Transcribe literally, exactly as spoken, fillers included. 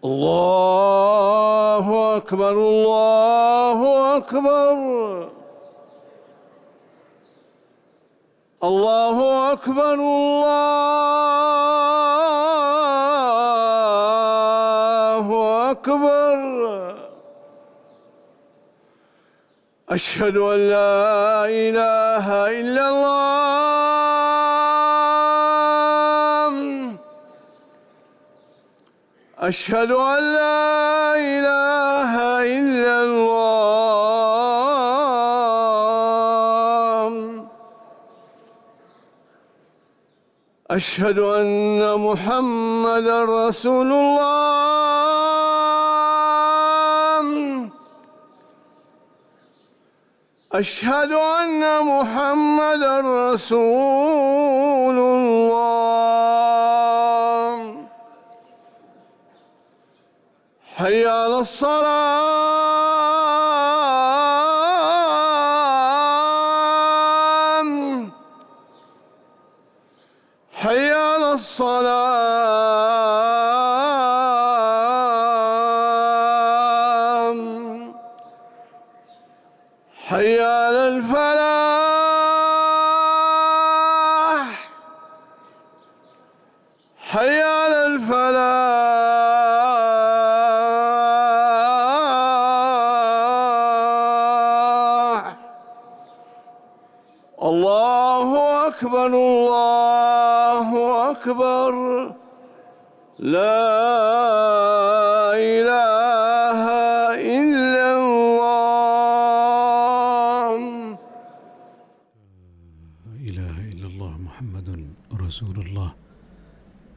الله أكبر الله أكبر الله أكبر الله أكبر. أشهد أن لا إله إلا الله. أشهد أن لا إله إلا الله. أشهد أن محمدًا رسول الله. أشهد أن محمدًا رسول الله. حي على الصلاة. حي على الصلاة. حي على الفلاح. حي على الفلاح. الله أكبر الله أكبر. لا إله إلا الله. لا إله إلا الله محمد رسول الله.